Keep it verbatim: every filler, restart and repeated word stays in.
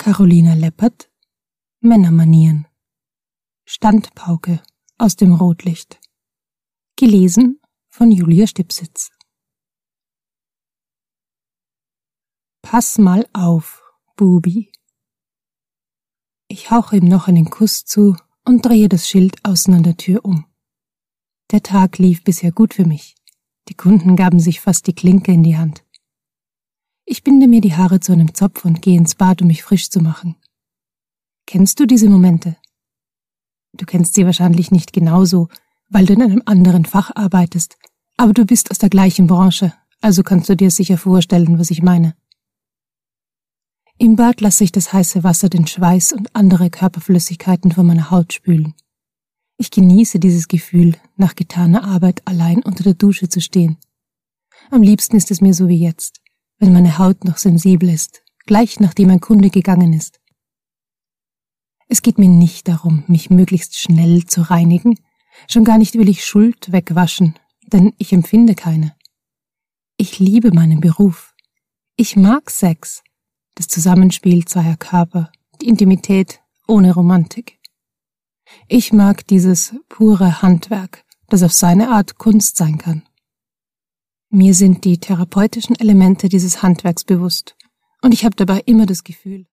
Carolina Leppert, Männermanieren. Standpauke aus dem Rotlicht. Gelesen von Julia Stipsitz. Pass mal auf, Bubi. Ich hauche ihm noch einen Kuss zu und drehe das Schild außen an der Tür um. Der Tag lief bisher gut für mich. Die Kunden gaben sich fast die Klinke in die Hand. Ich binde mir die Haare zu einem Zopf und gehe ins Bad, um mich frisch zu machen. Kennst du diese Momente? Du kennst sie wahrscheinlich nicht genauso, weil du in einem anderen Fach arbeitest, aber du bist aus der gleichen Branche, also kannst du dir sicher vorstellen, was ich meine. Im Bad lasse ich das heiße Wasser den Schweiß und andere Körperflüssigkeiten von meiner Haut spülen. Ich genieße dieses Gefühl, nach getaner Arbeit allein unter der Dusche zu stehen. Am liebsten ist es mir so wie jetzt, wenn meine Haut noch sensibel ist, gleich nachdem ein Kunde gegangen ist. Es geht mir nicht darum, mich möglichst schnell zu reinigen, schon gar nicht will ich Schuld wegwaschen, denn ich empfinde keine. Ich liebe meinen Beruf. Ich mag Sex, das Zusammenspiel zweier Körper, die Intimität ohne Romantik. Ich mag dieses pure Handwerk, das auf seine Art Kunst sein kann. Mir sind die therapeutischen Elemente dieses Handwerks bewusst und ich habe dabei immer das Gefühl,